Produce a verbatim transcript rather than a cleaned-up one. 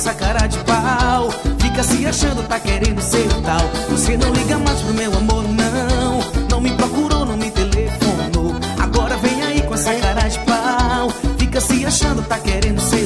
essa cara de pau. Fica se achando, tá querendo ser tal. Você não liga mais pro meu amor, não. Não me procurou, não me telefonou. Agora vem aí com essa cara de pau. Fica se achando, tá querendo ser